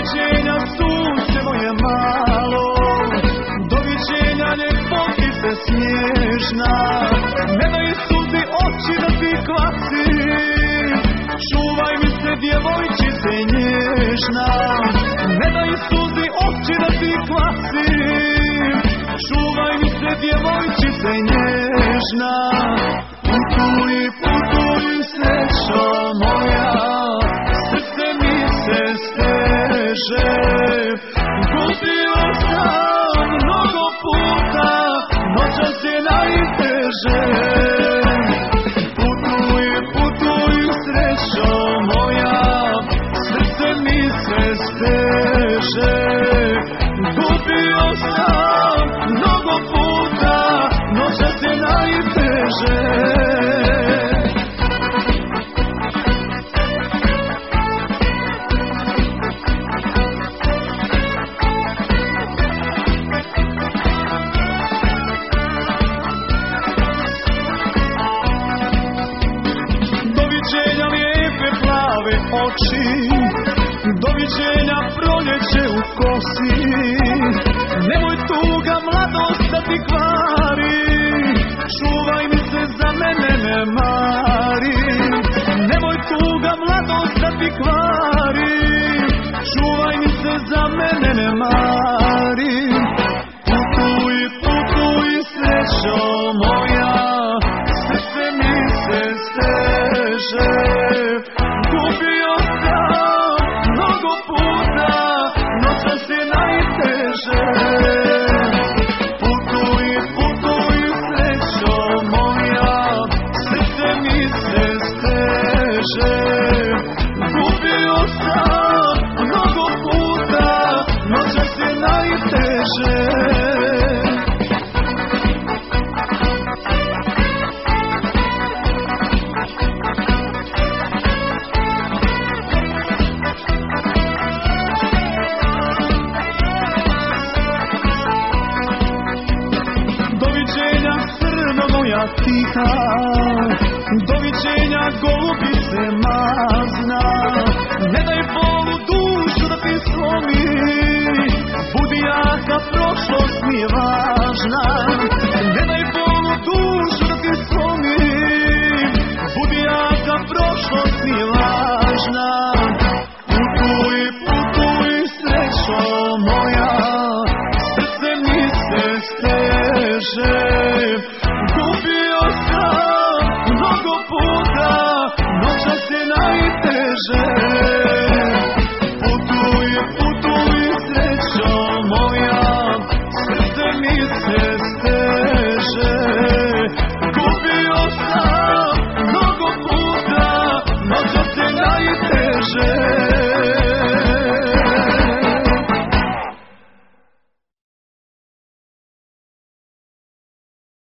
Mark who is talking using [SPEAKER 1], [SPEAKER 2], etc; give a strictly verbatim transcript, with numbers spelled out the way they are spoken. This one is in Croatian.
[SPEAKER 1] Doviđenja sunce moje malo, doviđenja ljepotice snježna. Ne daj suzi oči da ti kvacim, čuvaj mi se djevojčice nježna. Ne daj suzi oči da ti kvacim, čuvaj mi se djevojčice nježna. Putuj, putuj srećo moja, srce mi se steže. Gubio sam mnogo puta, noćas je najteže. Putuj, putuj srećo moja, srce mi se steže. Gubio sam mnogo puta, noćas je najteže. Doviđenja lijepe plave oči, doviđenja proljeće u kosi. Nemoj tuga mladost da ti kvari, čuvaj mi se za mene ne mari. Nemoj tuga mladost da ti kvari, čuvaj mi se za mene ne mari. Putuj, putuj srećo moja, srce mi se steže. Gubio sam mnogo puta, noćas je najteže. Putuj, putuj srećo moja, srce mi se steže. Gubio sam mnogo puta, noćas je najteže. Doviđenja crno moja tiha, doviđenja golubice mazna. Ne daj bolu dušu da ti slomi, budi jaka, prošlost mi je važna. Ne daj bolu dušu da ti slomi, budi jaka, prošlost mi je važna. Putuj, putuj srećo moja, srce mi se steže. Gubio sam mnogo puta, noćas je najteže. Putuj, putuj srećo moja, srce mi se steže. Gubio sam mnogo puta, noćas je najteže.